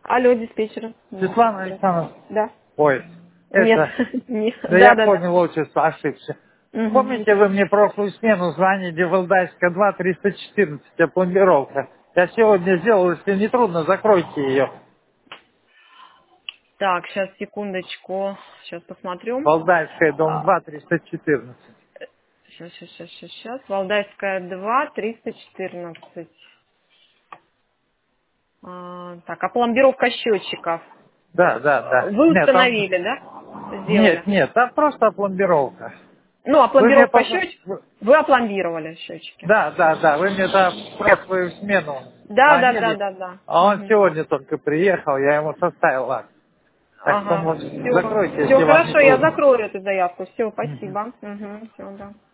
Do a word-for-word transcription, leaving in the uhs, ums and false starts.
Алло, диспетчер. Да, Светлана здравствуйте. Александровна. Да. Ой, Нет, это... нет. Да Да, я да, да. понял, отчество, ошибся. Мгм, Помните, ничего. вы мне прошлую смену звонили, Валдайская два, триста четырнадцать, опломбировка. Я сегодня сделал, если не трудно, закройте ее. Так, сейчас, секундочку. Сейчас посмотрю. Валдайская, дом А, два, триста четырнадцать. сейчас, сейчас, сейчас, сейчас, сейчас. Валдайская два, триста четырнадцать. А, так, а пломбировка счетчиков. Да, да, А, да. Вы Нет, там... установили, да? Нет, Сделали. нет, там просто опломбировка. Ну, а Вы мне пломбировка пока... счетчиков? Вы опломбировали счетчики. Да, да, да, вы мне там в прошлую смену Да, да, да, звонили, да, да. а он Мгм. сегодня только приехал, я ему составил акт. Так что, Ага. может, Все, закройте, все если вам не хорошо, я трудно. закрою эту заявку. Все, Мгм. спасибо. Угу, все, да.